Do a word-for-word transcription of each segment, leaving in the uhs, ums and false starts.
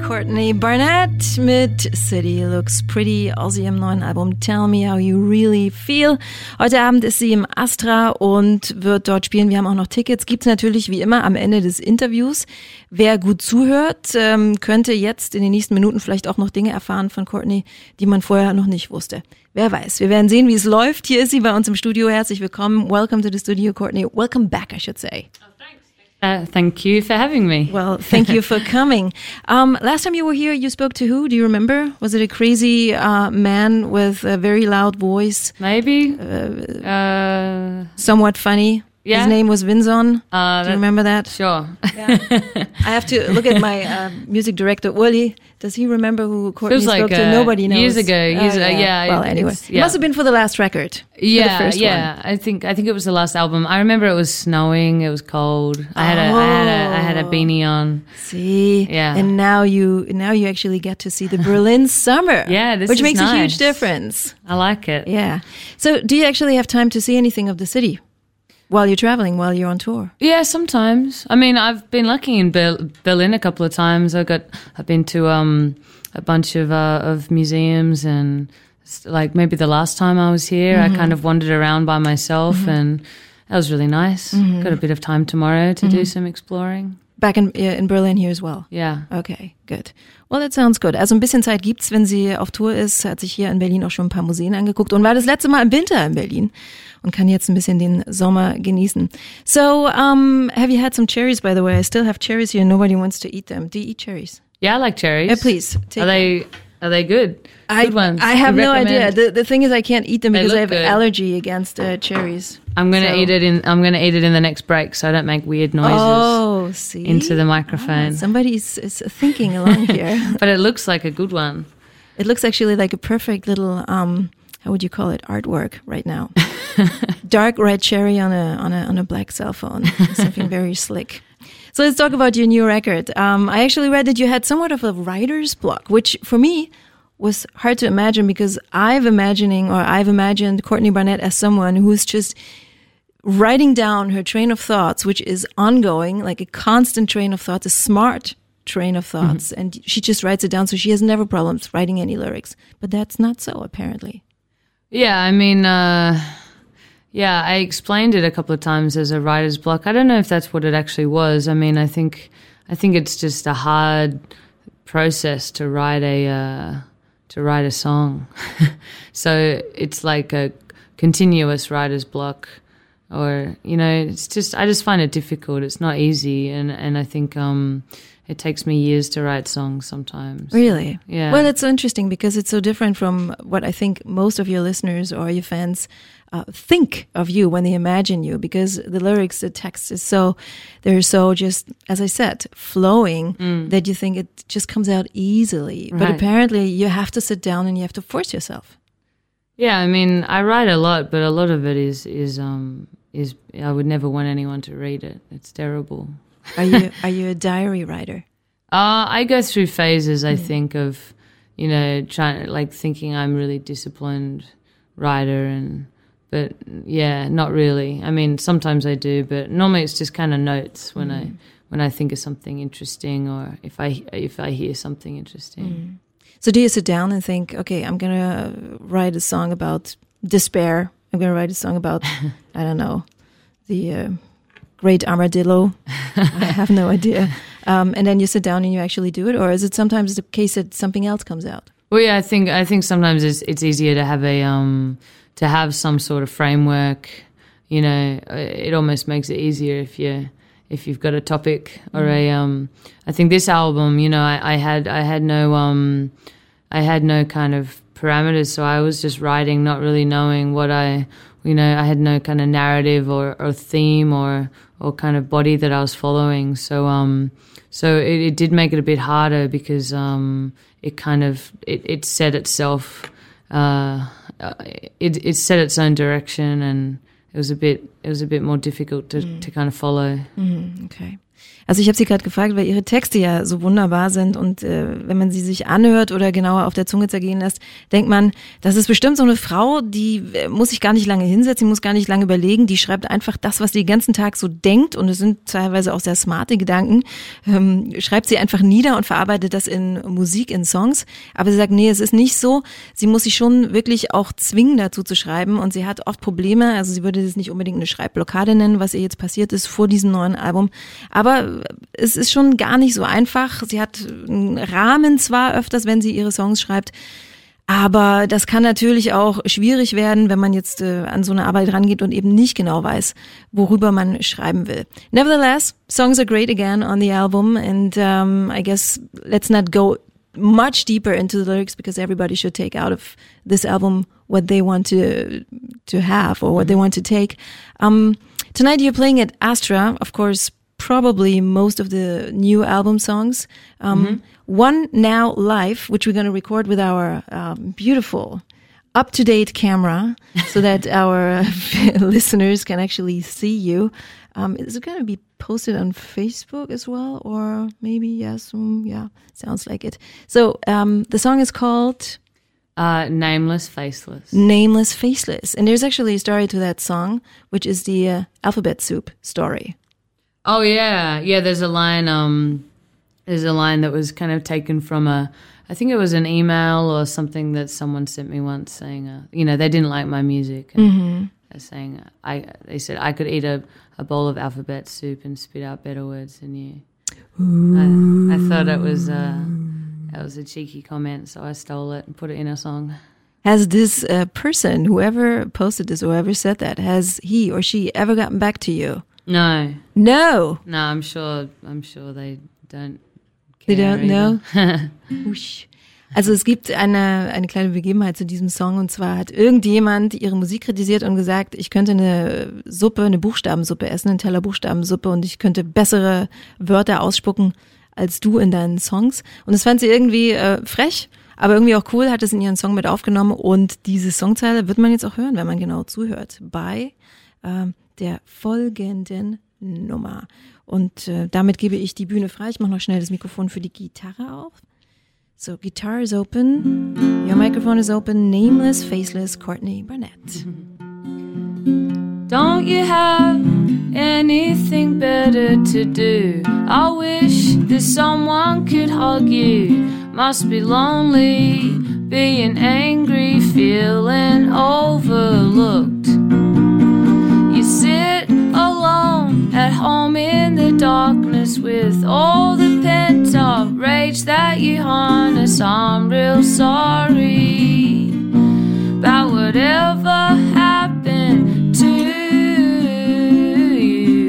Courtney Barnett mit City Looks Pretty aus ihrem neuen Album Tell Me How You Really Feel. Heute Abend ist sie im Astra und wird dort spielen. Wir haben auch noch Tickets. Gibt's natürlich wie immer am Ende des Interviews. Wer gut zuhört, ähm, könnte jetzt in den nächsten Minuten vielleicht auch noch Dinge erfahren von Courtney, die man vorher noch nicht wusste. Wer weiß. Wir werden sehen, wie es läuft. Hier ist sie bei uns im Studio. Herzlich willkommen. Welcome to the studio, Courtney. Welcome back, I should say. Uh, thank you for having me. Well, thank you for coming. Um, last time you were here, you spoke to who? Do you remember? Was it a crazy uh, man with a very loud voice? Maybe. Uh, uh, somewhat funny. Yeah. His name was Vinzon. Uh, Do you remember that? Sure. Yeah. I have to look at my uh, music director, Uli. Does he remember who Courtney spoke like, to? uh, Nobody knows. Years ago. Years, oh, uh, yeah. yeah. Well, anyway. Yeah. It must have been for the last record. Yeah, the first yeah. one. I think I think it was the last album. I remember it was snowing. It was cold. I had a I had a I had a beanie on. See, yeah. And now you now you actually get to see the Berlin summer. Yeah, this which is makes nice. a huge difference. I like it. Yeah. So, do you actually have time to see anything of the city while you're traveling, while you're on tour? Yeah, sometimes. I mean, I've been lucky in Ber- Berlin a couple of times. I got I've been to um a bunch of uh, of museums, and like maybe the last time I was here, mm-hmm. I kind of wandered around by myself, mm-hmm. and that was really nice. Mm-hmm. Got a bit of time tomorrow to mm-hmm. do some exploring. Back in in Berlin here as well. Yeah. Okay, good. Well, that sounds good. Also ein bisschen Zeit gibt's, wenn sie auf Tour ist. Hat sich hier in Berlin auch schon ein paar Museen angeguckt und war das letzte Mal im Winter in Berlin und kann jetzt ein bisschen den Sommer genießen. So, um, have you had some cherries, by the way? I still have cherries here. Nobody wants to eat them. Do you eat cherries? Yeah, I like cherries. Yeah, please. Take are they them. Are they good? I, good ones. I have you no recommend? idea. The the thing is, I can't eat them They because I have look an good. allergy against uh, cherries. I'm gonna so. eat it in. I'm gonna eat it in the next break, so I don't make weird noises. Oh, see, into the microphone. Oh, somebody's is thinking along here. But it looks like a good one. It looks actually like a perfect little um. How would you call it? Artwork right now. Dark red cherry on a on a on a black cell phone. Something very slick. So let's talk about your new record. Um, I actually read that you had somewhat of a writer's block, which for me was hard to imagine because I've imagining or I've imagined Courtney Barnett as someone who's just writing down her train of thoughts, which is ongoing, like a constant train of thoughts, a smart train of thoughts, mm-hmm. and she just writes it down, so she has never problems writing any lyrics. But that's not so, apparently. Yeah, I mean, uh, yeah, I explained it a couple of times as a writer's block. I don't know if that's what it actually was. I mean, I think I think it's just a hard process to write a uh, to write a song. So it's like a continuous writer's block, or you know, it's just I just find it difficult. It's not easy, and and I think um, it takes me years to write songs sometimes. Really? Yeah. Well, it's so interesting because it's so different from what I think most of your listeners or your fans uh, think of you when they imagine you, because the lyrics, the text is so, they're so just, as I said, flowing mm. that you think it just comes out easily. Right. But apparently you have to sit down and you have to force yourself. Yeah, I mean, I write a lot, but a lot of it is, is, um, is I would never want anyone to read it. It's terrible. Are you are you a diary writer? Uh, I go through phases, I mm. think, of, you know, trying like thinking I'm really disciplined writer, and but yeah, not really. I mean, sometimes I do, but normally it's just kind of notes when mm. I when I think of something interesting, or if I if I hear something interesting. Mm. So do you sit down and think, okay, I'm gonna write a song about despair. I'm gonna write a song about I don't know the. Uh, Great armadillo. I have no idea. Um, and then you sit down and you actually do it, or is it sometimes the case that something else comes out? Well, yeah, I think I think sometimes it's it's easier to have a um to have some sort of framework. You know, it almost makes it easier if you if you've got a topic or mm. a um. I think this album, you know, I, I had I had no um, I had no kind of parameters, so I was just writing, not really knowing what I. You know, I had no kind of narrative or, or theme or or kind of body that I was following. So um, so it, it did make it a bit harder because um, it kind of it, it set itself, uh, it it set its own direction, and it was a bit it was a bit more difficult to, mm. to kind of follow. Mm, okay. Also ich habe sie gerade gefragt, weil ihre Texte ja so wunderbar sind und äh, wenn man sie sich anhört oder genauer auf der Zunge zergehen lässt, denkt man, das ist bestimmt so eine Frau, die äh, muss sich gar nicht lange hinsetzen, die muss gar nicht lange überlegen, die schreibt einfach das, was sie den ganzen Tag so denkt und es sind teilweise auch sehr smarte Gedanken, ähm, schreibt sie einfach nieder und verarbeitet das in Musik, in Songs. Aber sie sagt, nee, es ist nicht so, sie muss sich schon wirklich auch zwingen dazu zu schreiben und sie hat oft Probleme, also sie würde das nicht unbedingt eine Schreibblockade nennen, was ihr jetzt passiert ist vor diesem neuen Album, aber es ist schon gar nicht so einfach. Sie hat einen Rahmen zwar öfters, wenn sie ihre Songs schreibt, aber das kann natürlich auch schwierig werden, wenn man jetzt äh, an so eine Arbeit rangeht und eben nicht genau weiß, worüber man schreiben will. Nevertheless, songs are great again on the album and um, I guess let's not go much deeper into the lyrics because everybody should take out of this album what they want to to have or what they want to take. Um, tonight you're playing at Astra, of course, probably most of the new album songs. Um, mm-hmm. One now live, which we're going to record with our um, beautiful, up-to-date camera so that our listeners can actually see you. Um, is it going to be posted on Facebook as well? Or maybe, yes, mm, yeah, sounds like it. So um, the song is called... Uh, Nameless, Faceless. Nameless, Faceless. And there's actually a story to that song, which is the uh, Alphabet Soup story. Oh, yeah. Yeah, there's a line... Um There's a line that was kind of taken from a, I think it was an email or something that someone sent me once saying, uh, you know, they didn't like my music. And mm-hmm. they're saying, I, they said I could eat a, a bowl of alphabet soup and spit out better words than you. I, I thought it was, uh, that was a cheeky comment, so I stole it and put it in a song. Has this uh, person, whoever posted this, whoever said that, has he or she ever gotten back to you? No. No? No, I'm sure, I'm sure they don't. They don't know? Also es gibt eine eine kleine Begebenheit zu diesem Song und zwar hat irgendjemand ihre Musik kritisiert und gesagt, ich könnte eine Suppe, eine Buchstabensuppe essen, einen Teller Buchstabensuppe und ich könnte bessere Wörter ausspucken als du in deinen Songs. Und das fand sie irgendwie äh, frech, aber irgendwie auch cool, hat es in ihren Song mit aufgenommen und diese Songzeile wird man jetzt auch hören, wenn man genau zuhört, bei äh, der folgenden Nummer. Und äh, damit gebe ich die Bühne frei. Ich mache noch schnell das Mikrofon für die Gitarre auf. So, guitar is open. Your microphone is open. Nameless, Faceless, Courtney Barnett. Don't you have anything better to do? I wish that someone could hug you. Must be lonely, being angry, feeling overlooked. You sit alone at home in the darkness with all the pent-up rage that you harness. I'm real sorry about whatever happened to you.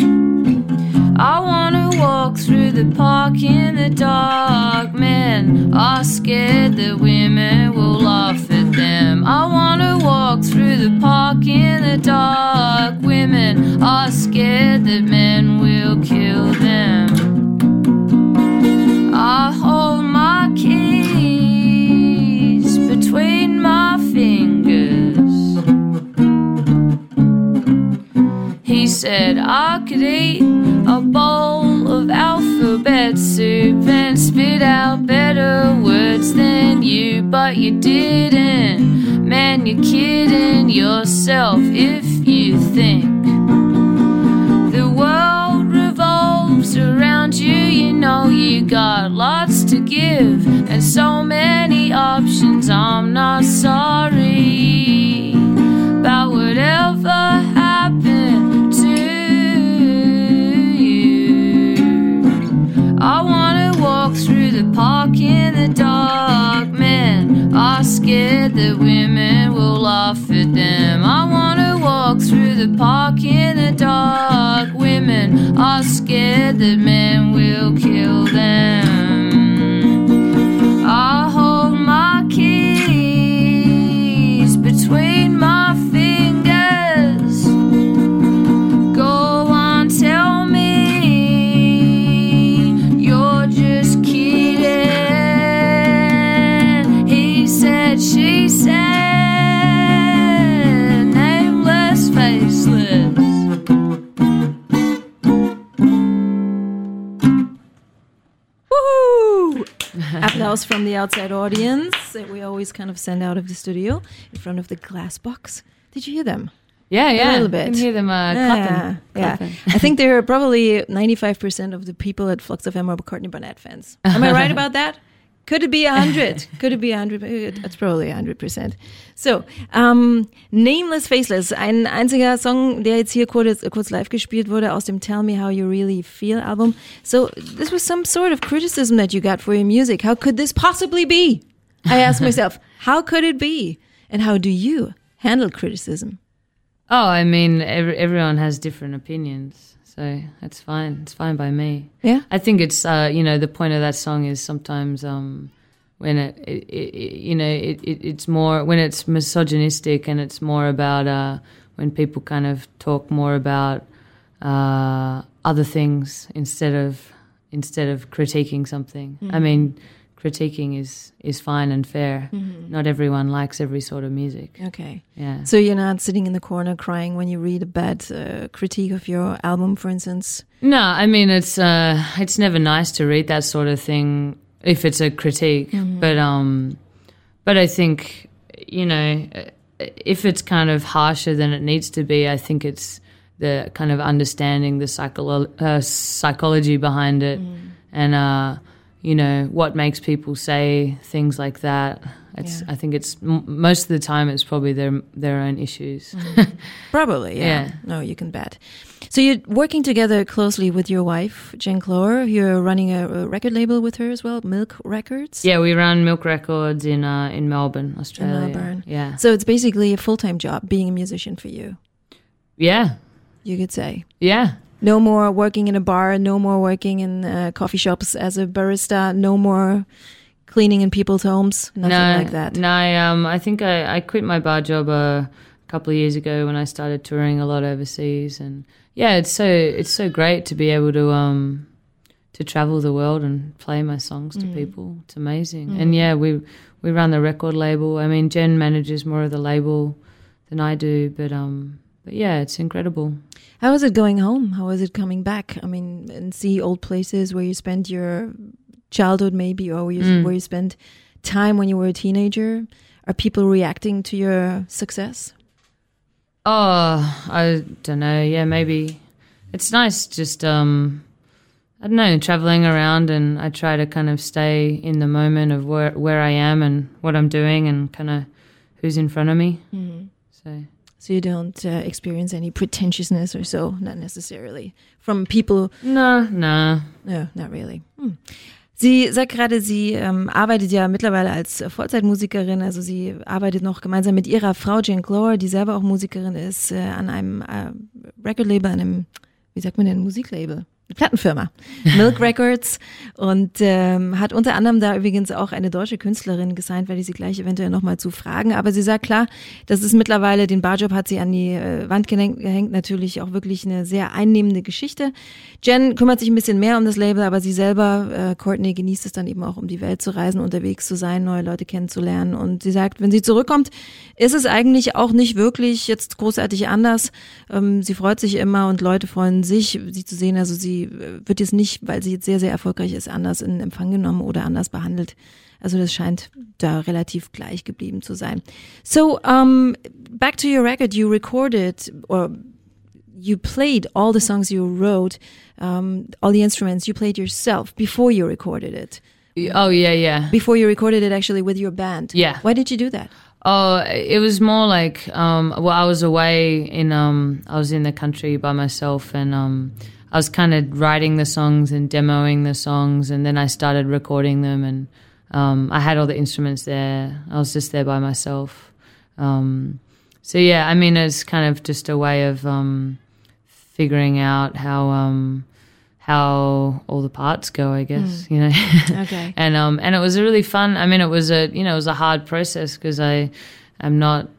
I wanna walk through the park in the dark. Men are scared that women will laugh at them. I wanna walk through the park in the dark. Women are scared that men will kill them. I hold my keys between my fingers. He said I could eat a bowl of alphabet soup and spit out better words than you, but you didn't. Man, you're kidding yourself if you think the world revolves around you. You know you got lots to give and so many options. I'm not sorry about whatever happened to you. I wanna walk through the park in the dark. Men are scared that women will laugh at them. I wanna walk through the park in the dark. Women are scared that men will kill them. I hold my keys between my fingers. Go on, tell me you're just kidding. He said, she said, nameless, faceless. Applause from the outside audience that we always kind of send out of the studio in front of the glass box. Did you hear them? Yeah, yeah. A little bit. I can hear them uh, yeah, clapping. Yeah, clapping. I think they're probably ninety-five percent of the people at Flux F M are Courtney Barnett fans. Am I right about that? Could it be one hundred? Could it be one hundred? It's probably one hundred percent. So, um, Nameless Faceless, ein einziger Song, der jetzt hier kurz, kurz live gespielt wurde aus dem Tell Me How You Really Feel album. So, this was some sort of criticism that you got for your music. How could this possibly be? I asked myself, how could it be? And how do you handle criticism? Oh, I mean, every, everyone has different opinions, so that's fine. It's fine by me. Yeah? I think it's, uh, you know, the point of that song is sometimes um, when it, it, it, you know, it, it, it's more, when it's misogynistic and it's more about uh, when people kind of talk more about uh, other things instead of, instead of critiquing something. Mm-hmm. I mean, critiquing is, is fine and fair. Mm-hmm. Not everyone likes every sort of music. Okay. Yeah. So you're not sitting in the corner crying when you read a bad uh, critique of your album, for instance? No, I mean, it's uh, it's never nice to read that sort of thing if it's a critique. Mm-hmm. But um, but I think, you know, if it's kind of harsher than it needs to be, I think it's the kind of understanding the psycholo- uh, psychology behind it. Mm. And uh you know, what makes people say things like that. It's, yeah. I think it's, m- most of the time it's probably their their own issues. Mm. Probably, yeah. yeah. No, you can bet. So you're working together closely with your wife, Jen Clore. You're running a, a record label with her as well, Milk Records? Yeah, we run Milk Records in uh, in Melbourne, Australia. In Melbourne. Yeah. So it's basically a full-time job, being a musician for you. Yeah. You could say. Yeah. No more working in a bar, no more working in uh, coffee shops as a barista, no more cleaning in people's homes, nothing no, like that. No, I, um, I think I, I quit my bar job a couple of years ago when I started touring a lot overseas, and yeah, it's so it's so great to be able to um to travel the world and play my songs to mm. people. It's amazing, mm. and yeah, we we run the record label. I mean, Jen manages more of the label than I do, but um, but yeah, it's incredible. How is it going home? How is it coming back? I mean, and see old places where you spent your childhood maybe, or where you, mm. where you spent time when you were a teenager. Are people reacting to your success? Oh, I don't know. Yeah, maybe. It's nice just, um, I don't know, traveling around, and I try to kind of stay in the moment of where, where I am and what I'm doing and kind of who's in front of me. Mm. So... So you don't uh, experience any pretentiousness or so, not necessarily, from people? No, no. No, not really. Hm. Sie sagt gerade, sie ähm, arbeitet ja mittlerweile als Vollzeitmusikerin, also sie arbeitet noch gemeinsam mit ihrer Frau Jen Clore, die selber auch Musikerin ist, äh, an einem äh, Recordlabel, einem, wie sagt man denn, Musiklabel? Eine Plattenfirma, Milk Records, und ähm, hat unter anderem da übrigens auch eine deutsche Künstlerin gesigned, werde ich sie gleich eventuell nochmal zu fragen. Aber sie sagt klar, das ist mittlerweile, den Barjob hat sie an die äh, Wand gehängt, gehängt, natürlich auch wirklich eine sehr einnehmende Geschichte. Jen kümmert sich ein bisschen mehr um das Label, aber sie selber, äh, Courtney, genießt es dann eben auch, um die Welt zu reisen, unterwegs zu sein, neue Leute kennenzulernen. Und sie sagt, wenn sie zurückkommt, ist es eigentlich auch nicht wirklich jetzt großartig anders. Ähm, sie freut sich immer und Leute freuen sich, sie zu sehen. Also sie wird jetzt nicht, weil sie jetzt sehr, sehr erfolgreich ist, anders in Empfang genommen oder anders behandelt. Also das scheint da relativ gleich geblieben zu sein. So, um, back to your record, you recorded or you played all the songs you wrote, um, all the instruments you played yourself before you recorded it. Oh, yeah, yeah. Before you recorded it actually with your band. Yeah. Why did you do that? Oh, it was more like, um, well, I was away in, um, I was in the country by myself, and um, I was kind of writing the songs and demoing the songs, and then I started recording them, and um, I had all the instruments there. I was just there by myself. Um, so yeah, I mean, it's kind of just a way of um, figuring out how um, how all the parts go, I guess. Mm. You know. Okay. and um, and it was a really fun. I mean, it was a you know it was a hard process because I am not.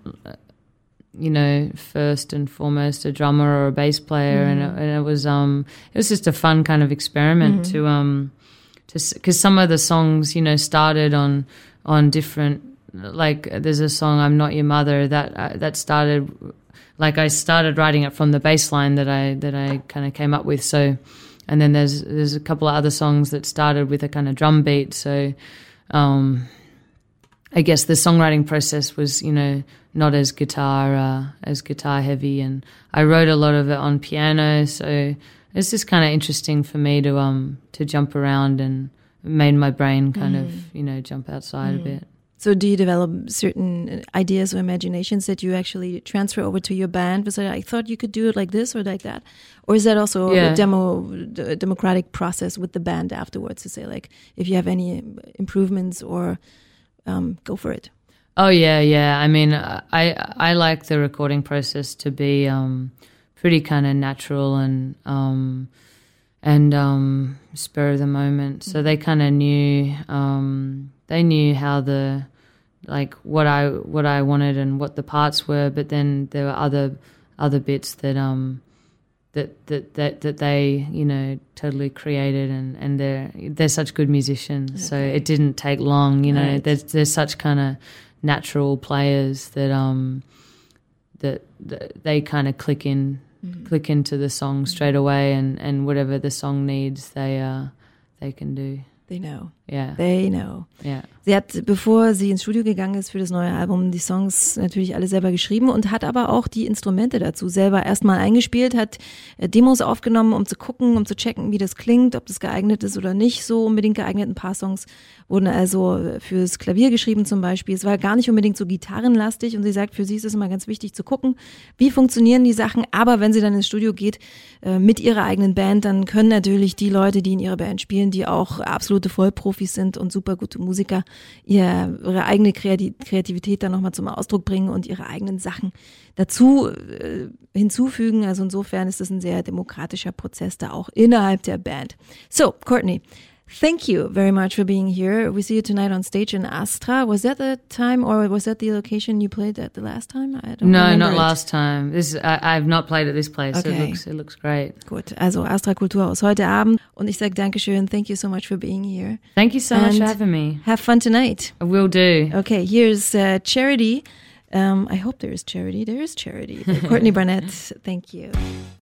you know, first and foremost a drummer or a bass player, mm. and, it, and it was um, it was just a fun kind of experiment mm. to um, to because some of the songs, you know, started on on different. Like there's a song "I'm Not Your Mother" that uh, that started, like I started writing it from the bass line that I that I kind of came up with. So and then there's there's a couple of other songs that started with a kind of drum beat. So um, I guess the songwriting process was, you know, not as guitar uh, as guitar heavy, and I wrote a lot of it on piano. So it's just kind of interesting for me to um to jump around, and made my brain kind mm. of, you know, jump outside mm. a bit. So do you develop certain ideas or imaginations that you actually transfer over to your band? Was like, I thought you could do it like this or like that? Or is that also yeah. a demo, a democratic process with the band afterwards to say, like, if you have any improvements or um, go for it? Oh, yeah, yeah. I mean, I I like the recording process to be um, pretty kind of natural and um, and um, spur of the moment. So they kind of knew... Um, They knew how the, like what I what I wanted and what the parts were, but then there were other other bits that um that that that, that they, you know, totally created, and, and they're they're such good musicians, okay. So it didn't take long, you know. Right. There's there's such kind of natural players that um that, that they kind of click in mm-hmm. click into the song straight away, and, and whatever the song needs, they uh they can do. They know. Yeah. They know. Yeah. Sie hat, bevor sie ins Studio gegangen ist für das neue Album, die Songs natürlich alle selber geschrieben und hat aber auch die Instrumente dazu selber erstmal eingespielt, hat Demos aufgenommen, um zu gucken, um zu checken, wie das klingt, ob das geeignet ist oder nicht so unbedingt geeignet. Ein paar Songs wurden also fürs Klavier geschrieben zum Beispiel. Es war gar nicht unbedingt so gitarrenlastig, und sie sagt, für sie ist es immer ganz wichtig zu gucken, wie funktionieren die Sachen, aber wenn sie dann ins Studio geht äh, mit ihrer eigenen Band, dann können natürlich die Leute, die in ihrer Band spielen, die auch absolute Vollprofis sind und super gute Musiker, ihr, ihre eigene Kreativität dann nochmal zum Ausdruck bringen und ihre eigenen Sachen dazu äh, hinzufügen. Also insofern ist das ein sehr demokratischer Prozess da auch innerhalb der Band. So, Courtney, thank you very much for being here. We see you tonight on stage in Astra. Was that the time, or was that the location you played at the last time? I don't no, not it. last time. This I, I've not played at this place. Okay. It looks it looks great. Gut, also Astra Kulturhaus heute Abend, und ich sage Dankeschön. Thank you so much for being here. Thank you so and much for having me. Have fun tonight. I will do. Okay, here's uh, Charity. Um, I hope there is charity. There is charity. Courtney Barnett, thank you.